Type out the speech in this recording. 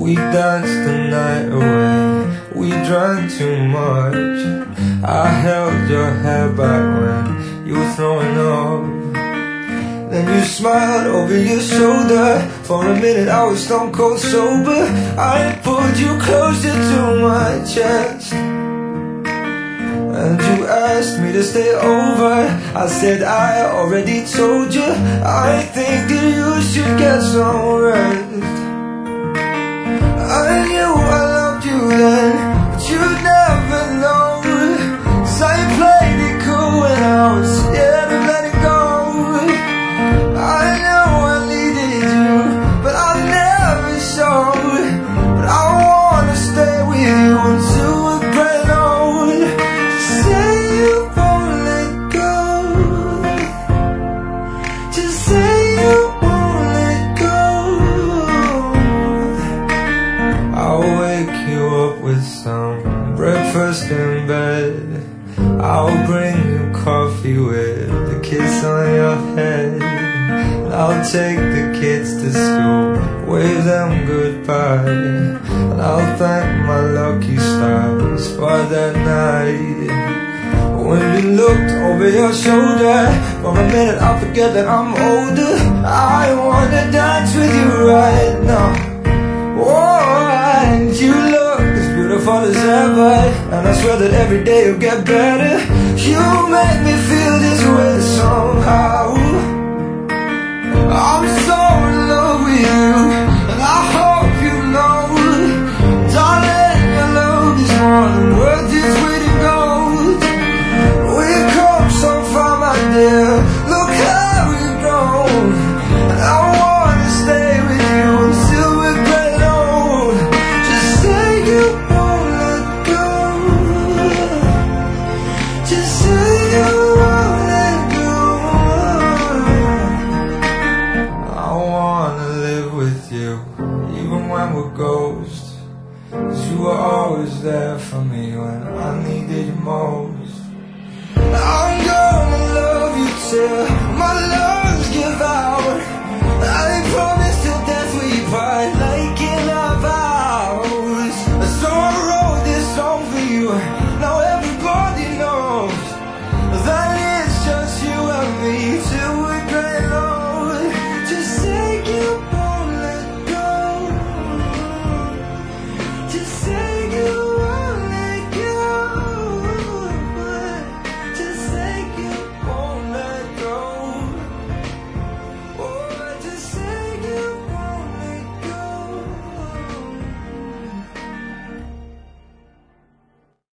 We danced the night away, we drank too much. I held your hair back when you were throwing up. Then you smiled over your shoulder. For a minute I was stone cold sober. I pulled you closer to my chest, and you asked me to stay over. I said I already told you, I think that you should get some rest. I knew I loved you then, but you'd never know, 'cause I played it cool when I was scared to let it go. I know I needed you, but I never showed. But I wanna stay with you until we're grown old. Just say you won't let go. Just say you won't let go. I'll wake you up with some breakfast in bed. I'll bring you coffee with a kiss on your head. I'll take the kids to school, wave them goodbye, and I'll thank my lucky stars for that night. When you looked over your shoulder, for a minute I forget that I'm older. I wanna dance with you right now. Oh, and you look as beautiful as ever, and I swear that every day you'll get better. You make me feel this way somehow. I'm so in love with you, and I hope you know, darling, your love is more than worth its weight in gold. We've come so far, my dear, look how we've grown. And I wanna stay with you until we're great old. Just say you won't let go. Just say you won't let go. I wanna live with you, even when we're ghosts, 'cause you were always there for me when I needed you most.